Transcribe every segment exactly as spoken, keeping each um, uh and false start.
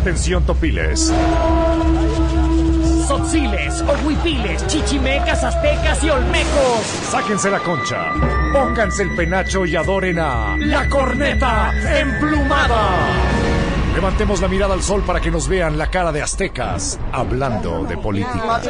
Atención, topiles. Tzotziles, ohuipiles, chichimecas, aztecas y olmecos. Sáquense la concha, pónganse el penacho y adoren a La Corneta Emplumada. Levantemos la mirada al sol para que nos vean la cara de aztecas hablando de política.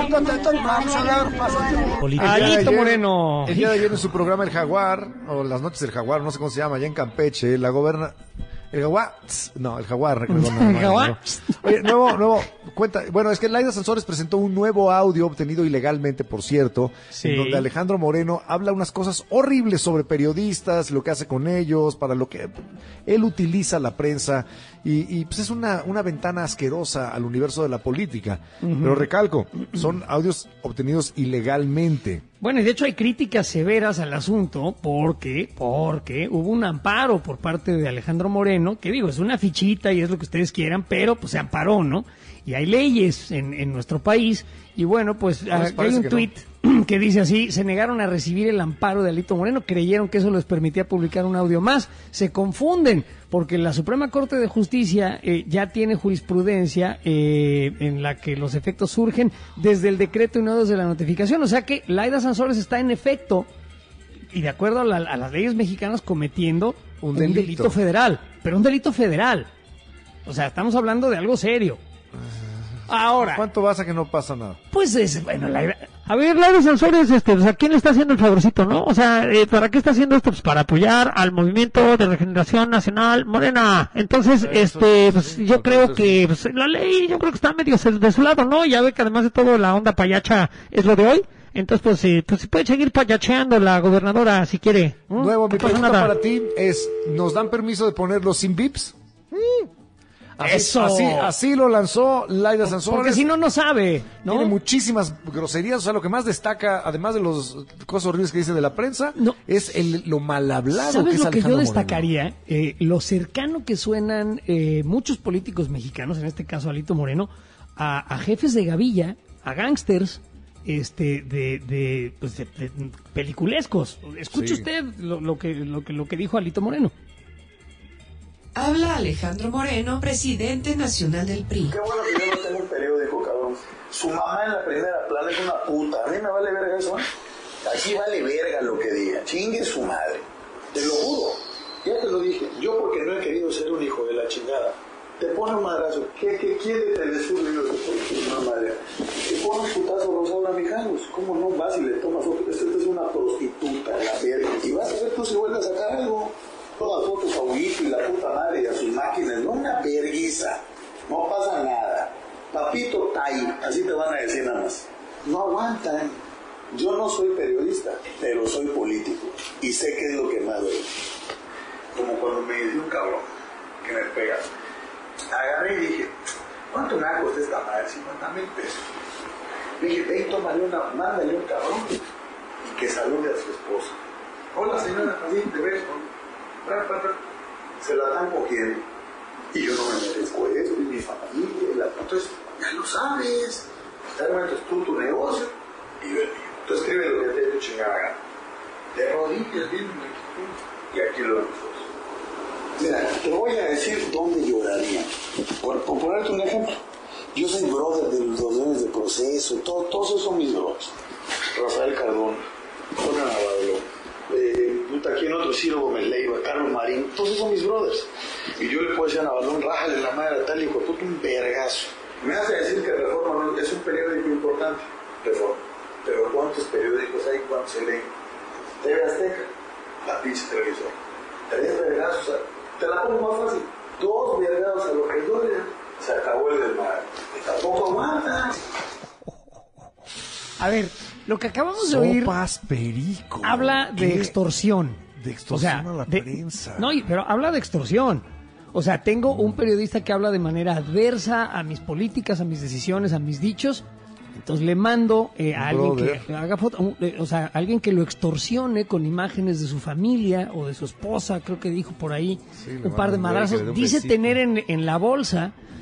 Alito Moreno. El día de ayer en su programa El Jaguar, o Las Noches del Jaguar, no sé cómo se llama, allá en Campeche, la goberna... El jaguar, no, el jaguar. Perdón, no, no, el jaguar. No. Oye, nuevo, nuevo, cuenta, bueno, es que Laida Sansores presentó un nuevo audio, obtenido ilegalmente, por cierto, sí. en donde Alejandro Moreno habla unas cosas horribles sobre periodistas, lo que hace con ellos, para lo que él utiliza la prensa, y, y pues es una, una ventana asquerosa al universo de la política. Uh-huh. Pero recalco, son audios obtenidos ilegalmente. Bueno, y de hecho hay críticas severas al asunto porque, porque hubo un amparo por parte de Alejandro Moreno, que digo, es una fichita y es lo que ustedes quieran, pero pues se amparó, ¿no? Y hay leyes en, en nuestro país, y bueno, pues ¿No les hay un que tuit no? que dice así: se negaron a recibir el amparo de Alito Moreno, creyeron que eso les permitía publicar un audio más, se confunden, porque la Suprema Corte de Justicia eh, ya tiene jurisprudencia eh, en la que los efectos surgen desde el decreto y no desde la notificación, o sea que Laida Sansores está en efecto, y de acuerdo a, la, a las leyes mexicanas, cometiendo un, un delito. delito federal, pero un delito federal, o sea, estamos hablando de algo serio. Ahora, ¿cuánto vas a que no pasa nada? Pues es, bueno, la, a ver, Laida Sansores, este, o sea, ¿quién le está haciendo el favorcito, no? O sea, eh, ¿para qué está haciendo esto? Pues para apoyar al Movimiento de Regeneración Nacional Morena. Entonces, eso, este, pues sí, yo creo que pues, la ley, yo creo que está medio de su lado, ¿no? Ya ve que además de todo la onda payacha es lo de hoy. Entonces, pues, eh, pues se puede seguir payacheando la gobernadora si quiere. ¿Mm? Nuevo, mi pregunta nada. para ti es, ¿nos dan permiso de ponerlo sin bips? Mm. Así, Eso. Así, así lo lanzó Laida Sansores. Porque si no, no sabe, ¿no? Tiene muchísimas groserías. O sea, lo que más destaca, además de las cosas horribles que dice de la prensa, no. es el, lo mal hablado ¿Sabes que es lo que Alejandro yo destacaría? Eh, lo cercano que suenan eh, muchos políticos mexicanos, en este caso Alito Moreno, a, a jefes de gavilla, a gángsters, este, de, de, pues de, de peliculescos. Escuche sí. usted lo, lo que, lo que, lo que dijo Alito Moreno. Habla Alejandro Moreno, presidente nacional del P R I. Qué bueno que yo no tengo un periódico, cabrón. Su mamá en la primera plana es una puta. A mí me vale verga eso, ¿eh? Aquí vale verga lo que diga. Chingue su madre. Te lo juro. Ya te lo dije. Yo porque no he querido ser un hijo de la chingada. Te pone un madrazo. ¿Qué, qué quiere Telesur? Digo, una madre. Te pone un putazo Rosaura Mijalos. ¿Cómo no vas y le tomas foto? Esta es una prostituta, la verga. Y vas a ver tú si vuelves a sacar algo. Todas fotos a Huguito y la puta madre y a sus máquinas, no una verguiza, no pasa nada. Papito Tai, así te van a decir nada más. No aguantan. Yo no soy periodista, pero soy político y sé qué es lo que más duele. Como cuando me dice un cabrón que me pega. Agarré y dije, ¿cuánto me va a costar esta madre? cincuenta mil pesos. Le dije, ve y tómale una, mándale un cabrón y que salude a su esposa. Hola señora, así te ves, ¿no? Se la están cogiendo y yo no me merezco eso, y mi familia, y la... entonces ya lo sabes, entonces tú tu negocio y yo el mío. Tú escribe lo que te tu chingada gana, de rodillas, bien, y aquí lo vemos todos. Mira, te voy a decir dónde lloraría, por, por ponerte un ejemplo. Yo soy brother de los dones de proceso, todo, todos esos son mis brothers. Rafael Cardona, Jorge Navarro, Eh, puta, aquí en otro Ciro Gómez Leiva, Carlos Marín, todos son mis brothers. Y yo le puedo decir a Navalón, rájale la madre a tal hijo de puta, un vergazo. Me hace decir que Reforma no, es un periódico importante, Reforma. Pero ¿cuántos periódicos hay? ¿Cuántos se leen? T V Azteca, la pinche televisor. Tres vergazos, te la pongo más fácil. Dos vergazos a los que duelen, se acabó el desmadre. Y tampoco aguanta. A ver, lo que acabamos de oír perico. habla de ¿Qué? extorsión. De extorsión o sea, a la de, prensa. No, pero habla de extorsión. O sea, tengo un periodista que habla de manera adversa a mis políticas, a mis decisiones, a mis dichos. Entonces le mando eh, a alguien Brother. que haga foto, un, eh, o sea, alguien que lo extorsione con imágenes de su familia o de su esposa, creo que dijo por ahí, Sí, un par de mandan un güey que madrazos. le dé un Dice besito. tener en, en la bolsa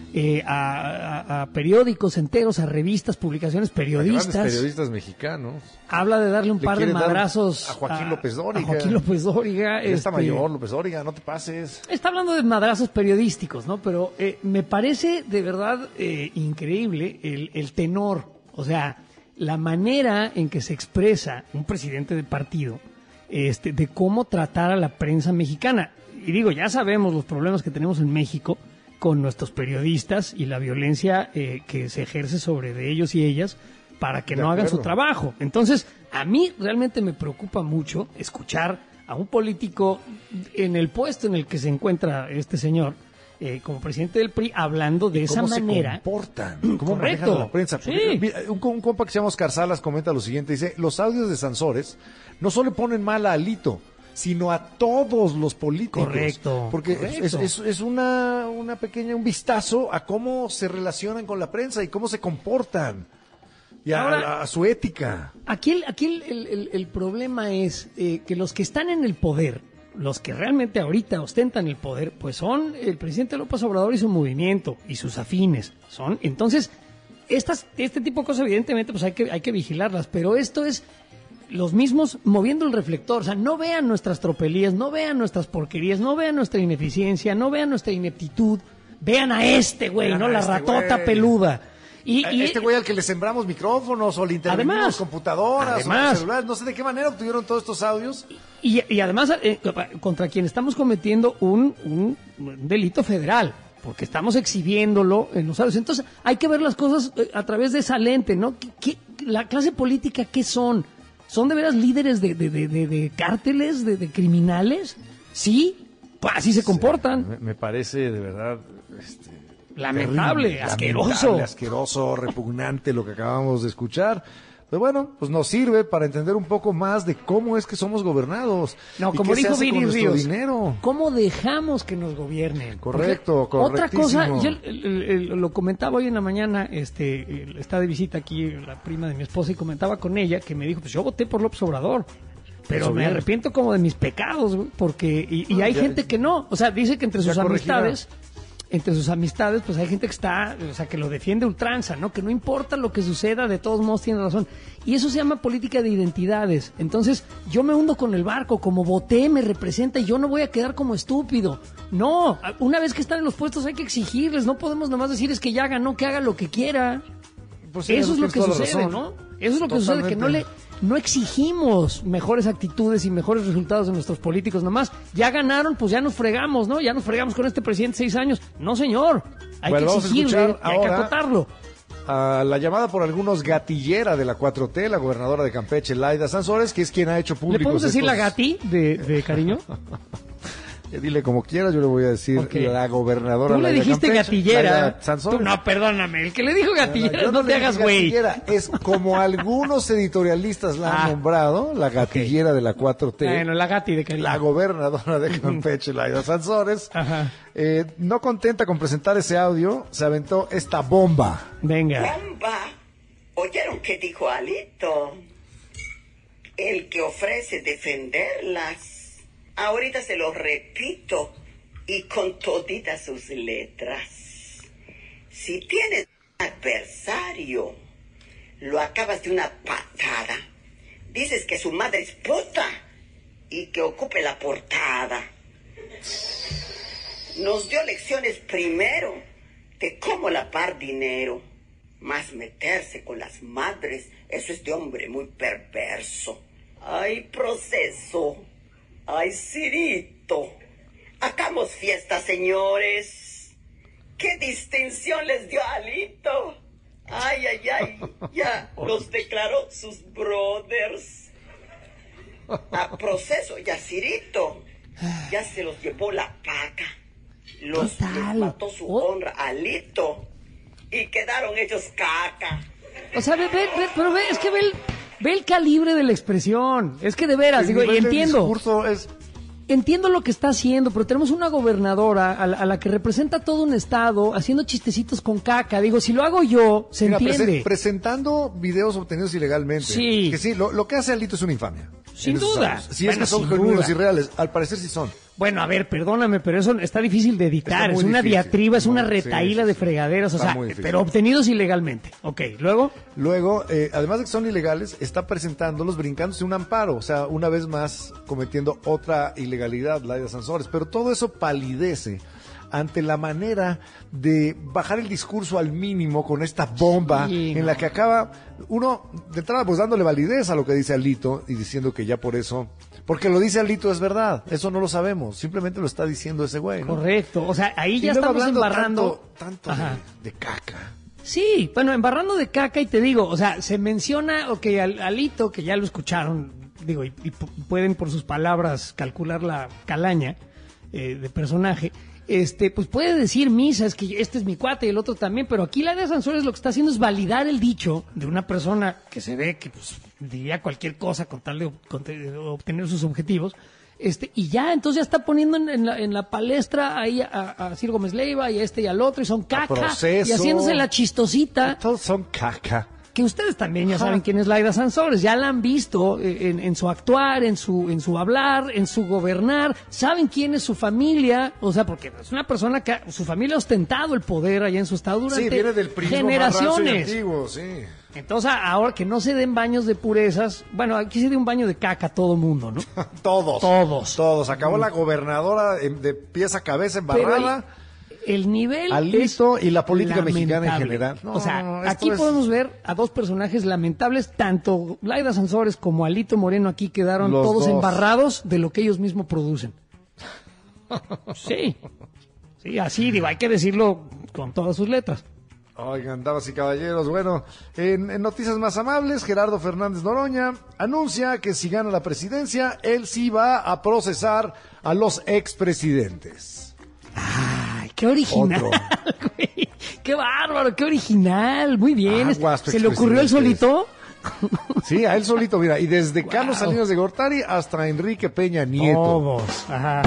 eh, a, a, a periódicos enteros, a revistas, publicaciones, periodistas. Grandes periodistas mexicanos. Habla de darle un Le par de quiere dar madrazos a Joaquín López Dóriga. A Joaquín López Dóriga. Ya está este, mayor López Dóriga, no te pases. Está hablando de madrazos periodísticos, ¿no? Pero eh, me parece de verdad eh, increíble el, el tenor, o sea, la manera en que se expresa un presidente de partido, este, de cómo tratar a la prensa mexicana. Y digo, ya sabemos los problemas que tenemos en México con nuestros periodistas y la violencia eh, que se ejerce sobre de ellos y ellas para que De no hagan acuerdo. su trabajo. Entonces, a mí realmente me preocupa mucho escuchar a un político en el puesto en el que se encuentra este señor, eh, como presidente del P R I, hablando de esa ¿Cómo manera. se comportan? ¿Cómo Correcto. manejan a la prensa? Sí. Porque, mira, un, un compa que se llama Oscar Salas comenta lo siguiente, dice, los audios de Sansores no solo ponen mal a Alito, sino a todos los políticos. Correcto, Porque correcto. es, es, es una, una pequeña, un vistazo a cómo se relacionan con la prensa y cómo se comportan. Y a, Ahora- a- a su ética. Aquí el, aquí el, el- el- el problema es eh, que los que están en el poder, los que realmente ahorita ostentan el poder, pues son el presidente López Obrador y su movimiento y sus afines. Son, entonces, estas, este tipo de cosas evidentemente pues hay que, hay que vigilarlas, pero esto es los mismos moviendo el reflector, o sea, no vean nuestras tropelías, no vean nuestras porquerías, no vean nuestra ineficiencia, no vean nuestra ineptitud, vean a este güey, Vean ¿no? a La este ratota güey. peluda. Y, A y- este güey al que le sembramos micrófonos o le intervenimos Además, computadoras además. o celulares, no sé de qué manera obtuvieron todos estos audios. Y, y además, eh, contra quien estamos cometiendo un, un delito federal, porque estamos exhibiéndolo en los audios. Entonces, hay que ver las cosas eh, a través de esa lente, ¿no? ¿Qué, qué- la clase política qué son? ¿Son de veras líderes de, de, de, de- de cárteles, de, de criminales? ¿Sí? Pues así se comportan. Me, me parece de verdad este, Lamentable, terrible, asqueroso. lamentable, asqueroso, repugnante lo que acabamos de escuchar. Pero bueno, pues nos sirve para entender un poco más de cómo es que somos gobernados. No, y como qué se dijo hace con Viri nuestro Ríos, dinero. ¿cómo dejamos que nos gobiernen? Correcto, Porque otra cosa, correctísimo. yo el- el- el- lo comentaba hoy en la mañana, este, el- está de visita aquí la prima de mi esposa y comentaba con ella que me dijo, pues yo voté por López Obrador, pero Eso me bien. arrepiento como de mis pecados, güey, porque, y, y Ah, hay ya- gente que no, o sea, dice que entre ya sus corregirá. amistades, entre sus amistades, pues hay gente que está, o sea, que lo defiende a ultranza, ¿no? Que no importa lo que suceda, de todos modos tiene razón. Y eso se llama política de identidades. Entonces, yo me hundo con el barco, como voté, me representa y yo no voy a quedar como estúpido. No, una vez que están en los puestos hay que exigirles, no podemos nomás decir es que ya ganó, que haga lo que quiera. Pues sí, Eso es lo tienes que toda la sucede, razón. ¿no? Eso es lo que sucede, que no le no exigimos mejores actitudes y mejores resultados de nuestros políticos, nomás ya ganaron, pues ya nos fregamos, ¿no? Ya nos fregamos con este presidente seis años. No, señor, hay Bueno, que vamos a exigirle, escuchar y hay que ahora- acotarlo. A la llamada por algunos gatillera de la cuatro T, la gobernadora de Campeche, Laida Sansores, que es quien ha hecho públicos ¿Le podemos decir la estos- Gati de, de cariño? Eh, Dile como quieras, yo le voy a decir Ok. la gobernadora Tú le Laida dijiste Campeche, gatillera. Laida Sansores. Tú, no, perdóname, el que le dijo gatillera, Yo no, le te dije hagas güey. gatillera, es como algunos editorialistas la han Ah. nombrado, la gatillera de la cuatro T. Bueno, la Gati de cariño. La gobernadora de Campeche, Laida Sansores, Ajá. eh, no contenta con presentar ese audio, se aventó esta bomba. Venga. Bomba. ¿Oyeron qué dijo Alito? El que ofrece defenderlas. Ahorita se lo repito y con toditas sus letras. Si tienes un adversario, lo acabas de una patada. Dices que su madre es puta y que ocupe la portada. Nos dio lecciones primero de cómo lapar dinero. Más meterse con las madres, eso es de hombre muy perverso. Ay, proceso. Ay, Cirito. Hagamos fiesta, señores. ¿Qué distinción les dio a Alito? Ay, ay, ay. Ya los declaró sus brothers. A proceso y a Cirito. Ya se los llevó la paca. Los, ¿Qué tal? les mató su Oh. honra a Alito. Y quedaron ellos caca. O sea, ve, ve, ve, pero ve, es que ve el, ve el calibre de la expresión. Es que de veras, El digo, y nivel del entiendo. discurso es Entiendo lo que está haciendo, pero tenemos una gobernadora a la, a la que representa todo un estado haciendo chistecitos con caca. Digo, si lo hago yo, se Mira, entiende. prese- presentando videos obtenidos ilegalmente. Sí. Que sí, lo, lo que hace Alito es una infamia. Sin En esos duda. audios. Si Bueno, es que son sin genuinos duda. y reales, al parecer sí son. Bueno, a ver, perdóname, pero eso está difícil de editar. Es una difícil. diatriba, es una no, retaíla sí, de sí, fregaderas, o sea, pero obtenidos ilegalmente. Ok, luego. Luego, eh, además de que son ilegales, está presentándolos brincándose un amparo, o sea, una vez más cometiendo otra ilegalidad, Laida Sansores. Pero todo eso palidece ante la manera de bajar el discurso al mínimo con esta bomba sí, en no. la que acaba uno de entrada pues dándole validez a lo que dice Alito y diciendo que ya por eso, porque lo dice Alito es verdad, eso no lo sabemos, simplemente lo está diciendo ese güey, ¿no? Correcto, o sea, ahí Y ya luego estamos hablando embarrando tanto, tanto de, de caca. Sí, bueno, embarrando de caca y te digo, o sea, se menciona, ok, al, Alito, que ya lo escucharon, digo, y, y pueden por sus palabras calcular la calaña eh, de personaje. Este, pues puede decir misa, es que este es mi cuate y el otro también, pero aquí Laida Sansores lo que está haciendo es validar el dicho de una persona que se ve que pues diría cualquier cosa con tal de, con, de obtener sus objetivos, este, y ya, entonces ya está poniendo en, en, la, en la palestra ahí a, a Ciro Gómez Leiva y a este y al otro, y son caca, y haciéndose la chistosita. Todos son caca. Que ustedes también ya saben quién es Laida Sansores, ya la han visto en, en su actuar, en su en su hablar, en su gobernar, saben quién es su familia, o sea, porque es una persona que su familia ha ostentado el poder allá en su estado durante sí, viene del prismo generaciones. Antiguo, sí. Entonces, ahora que no se den baños de purezas, bueno, aquí se dio un baño de caca a todo mundo, ¿no? Todos. Todos. Todos. Acabó mm. la gobernadora de pies a cabeza embarrada. El nivel Alito es y la política lamentable. mexicana en general. No, o sea, no, aquí es... podemos ver a dos personajes lamentables, tanto Laida Sansores como Alito Moreno aquí quedaron Los todos dos. embarrados de lo que ellos mismos producen. Sí, sí, así digo, hay que decirlo con todas sus letras. Oigan, damas y caballeros, bueno, en, en noticias más amables, Gerardo Fernández Noroña anuncia que si gana la presidencia, él sí va a procesar a los expresidentes. Ay, qué original, güey. Qué bárbaro, qué original. Muy bien. Aguas, ¿Se le ocurrió él solito? Sí, a él solito, mira. Y desde wow. Carlos Salinas de Gortari hasta Enrique Peña Nieto. Todos. Ajá.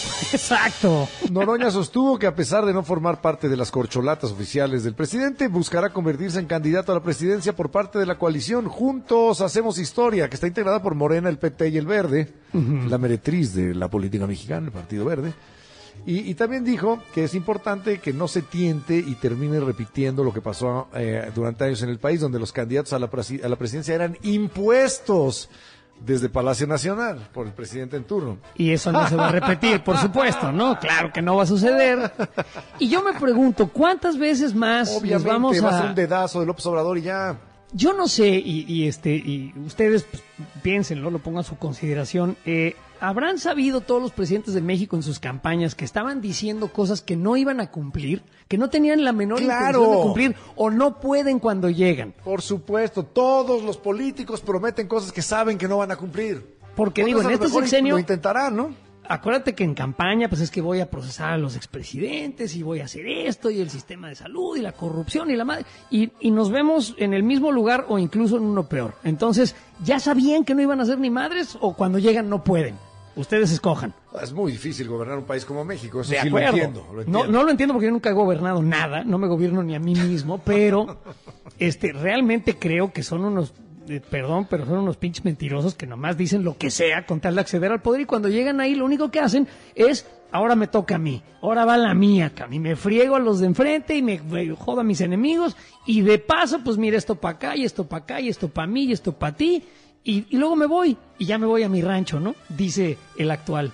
Exacto. Noroña sostuvo que a pesar de no formar parte de las corcholatas oficiales del presidente, buscará convertirse en candidato a la presidencia por parte de la coalición Juntos Hacemos Historia, que está integrada por Morena, el P T y el Verde, uh-huh. la meretriz de la política mexicana, el Partido Verde. Y, y también dijo que es importante que no se tiente y termine repitiendo lo que pasó eh, durante años en el país, donde los candidatos a la, presi- a la presidencia eran impuestos desde Palacio Nacional por el presidente en turno. Y eso no se va a repetir, por supuesto, ¿no? Claro que no va a suceder. Y yo me pregunto, ¿cuántas veces más Obviamente, nos vamos a... va a ser un dedazo de López Obrador y ya... Yo no sé, y, y este y ustedes pues, piénsenlo, lo pongan a su consideración. Eh, ¿Habrán sabido todos los presidentes de México en sus campañas que estaban diciendo cosas que no iban a cumplir, que no tenían la menor ¡Claro! intención de cumplir o no pueden cuando llegan? Por supuesto, todos los políticos prometen cosas que saben que no van a cumplir. Porque digo, en este sexenio... Lo intentarán, ¿no? Acuérdate que en campaña, pues es que voy a procesar a los expresidentes y voy a hacer esto y el sistema de salud y la corrupción y la madre. Y, y nos vemos en el mismo lugar o incluso en uno peor. Entonces, ¿ya sabían que no iban a ser ni madres o cuando llegan no pueden? Ustedes escojan. Es muy difícil gobernar un país como México, eso de sí acuerdo. lo entiendo, lo entiendo. No, no lo entiendo porque yo nunca he gobernado nada, no me gobierno ni a mí mismo, pero este realmente creo que son unos... Perdón, pero son unos pinches mentirosos que nomás dicen lo que sea con tal de acceder al poder y cuando llegan ahí lo único que hacen es, ahora me toca a mí, ahora va la mía, y me friego a los de enfrente y me, me jodo a mis enemigos y de paso, pues mira, esto para acá y esto para acá y esto para mí y esto para ti y, y luego me voy y ya me voy a mi rancho, ¿no? Dice el actual.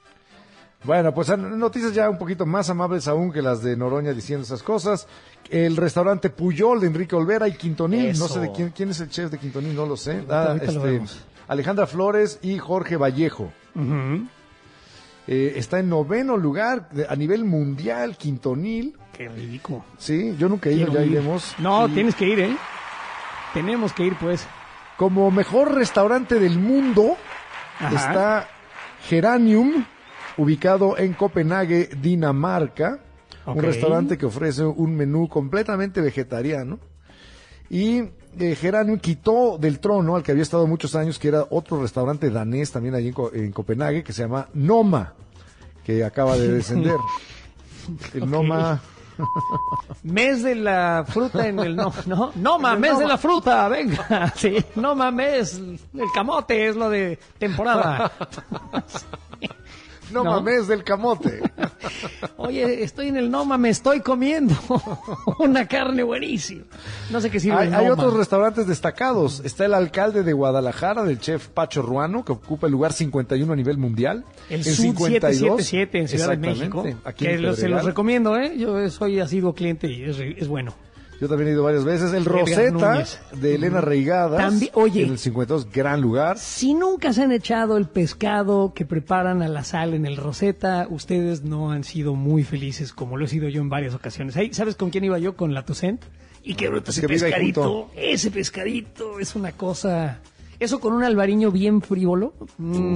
Bueno, pues noticias ya un poquito más amables aún que las de Noroña diciendo esas cosas. El restaurante Puyol de Enrique Olvera y Quintonil, Eso. no sé de quién, quién es el chef de Quintonil, no lo sé. Ahorita, Ah, ahorita lo este, vemos. Alejandra Flores y Jorge Vallejo. Uh-huh. Eh, está en noveno lugar de, a nivel mundial, Quintonil. Qué ridículo. Sí, yo nunca he ido, Quiero ya ir. iremos. No, Y tienes que ir, ¿eh? Tenemos que ir, pues. como mejor restaurante del mundo Ajá. está Geranium, ubicado en Copenhague, Dinamarca. Ok. Un restaurante que ofrece un menú completamente vegetariano. Y eh, Geranium quitó del trono al que había estado muchos años, que era otro restaurante danés también allí en, Co- en Copenhague, que se llama Noma, que acaba de descender. El Ok. Noma... Mes de la fruta en el no, no, no En mames, el mes Noma. de la fruta, venga, sí, no mames, el camote es lo de temporada. No, ¿No? mames del camote. Oye, estoy en el Noma, me estoy comiendo una carne buenísima. No sé qué sirve Hay, el hay Noma. otros restaurantes destacados. Está el alcalde de Guadalajara, del chef Pacho Ruano, que ocupa el lugar cincuenta y uno a nivel mundial. El Sud setecientos setenta y siete en Ciudad de México. Exactamente, aquí Que en lo- se Pedregal. los recomiendo, ¿eh? Yo soy asiduo cliente y es, es bueno. Yo también he ido varias veces. El Edgar Rosetta Núñez. de Elena Reigadas. También- oye. En el cincuenta y dos, gran lugar. Si nunca se han echado el pescado que preparan a la sal en el Rosetta, ustedes no han sido muy felices como lo he sido yo en varias ocasiones. Ahí, ¿sabes con quién iba yo? Con la Tucent. Y qué bruto Es ese que vive ahí pescadito. junto. Ese pescadito es una cosa... Eso con un albariño bien frívolo. Mm.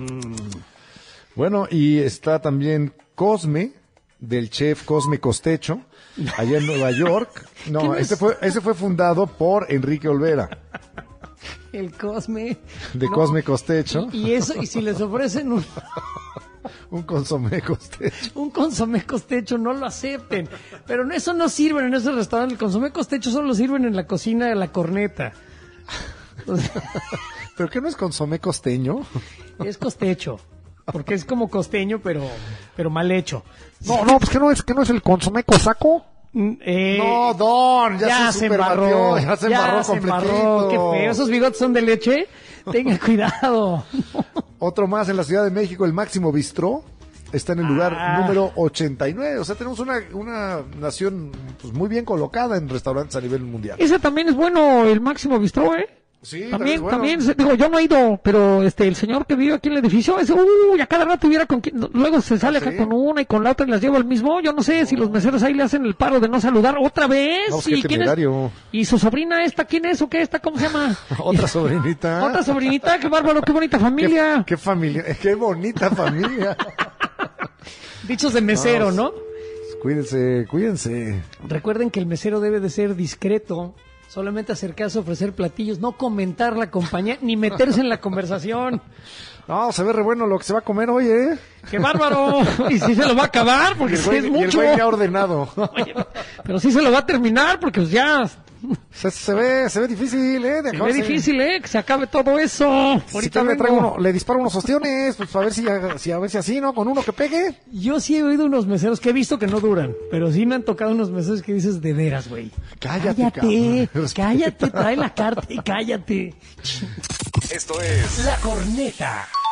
Bueno, y está también Cosme, del chef Cosme Costecho, allá en Nueva York. ¿Quién No, es? ese fue, ese fue fundado por Enrique Olvera, El Cosme. de No. Cosme Costecho. Y, y eso, y si les ofrecen un, Un consomé Costecho. un consomé costecho, no lo acepten. Pero no- eso no sirve en ese restaurante. El consomé costecho solo sirven en la cocina de la corneta. O sea, ¿Pero qué no es consomé costeño? es costecho. Porque es como costeño, pero, pero mal hecho. No, no, pues que no es, que no es el consomé cosaco. Mm, eh, No, Don, ya, se, embarró. superbatió, ya se embarró se embarró. completito. Qué feo. ¿Esos bigotes son de leche? Tenga cuidado. Otro más en la Ciudad de México, el Máximo Bistró. Está en el lugar Ah. número ochenta y nueve. O sea, tenemos una, una nación pues, muy bien colocada en restaurantes a nivel mundial. Ese también es bueno, el Máximo Bistró, ¿eh? Sí, También, es bueno. también, se- digo, yo no he ido, pero este, el señor que vive aquí en el edificio, ese, uy, a cada rato hubiera con quién, luego se sale ¿Ah, acá sí? con una y con la otra y las lleva al mismo, yo no sé si los meseros ahí le hacen el paro de no saludar otra vez. No, pues, qué ¿Y quién es? temerario. ¿Y su sobrina esta, quién es o qué esta, cómo se llama? Otra sobrinita. Otra sobrinita, qué bárbaro, qué bonita ¿Qué, familia. qué familia, qué bonita familia. Dichos de mesero, No, ¿no? Cuídense, cuídense. Recuerden que el mesero debe de ser discreto, solamente acercarse a ofrecer platillos, no comentar la compañía, ni meterse en la conversación. No, se ve re bueno lo que se va a comer hoy, ¿eh? ¡Qué bárbaro! Y sí se lo va a acabar, Y porque el sí güey, es y el mucho. güey ya ha ordenado. Oye, pero sí se lo va a terminar, porque pues ya Se, se ve, se ve difícil, ¿eh? De se ve acabarse. difícil, ¿eh? Que se acabe todo eso. Si Ahorita tal le vengo. traigo uno, le disparo unos ostiones, pues a ver si, si a ver si así, ¿no? Con uno que pegue. Yo sí he oído unos meseros que he visto que no duran, pero sí me han tocado unos meseros que dices de veras, güey. Cállate, Cállate, cabrón. cállate, trae la carta y cállate. Esto es La Corneta.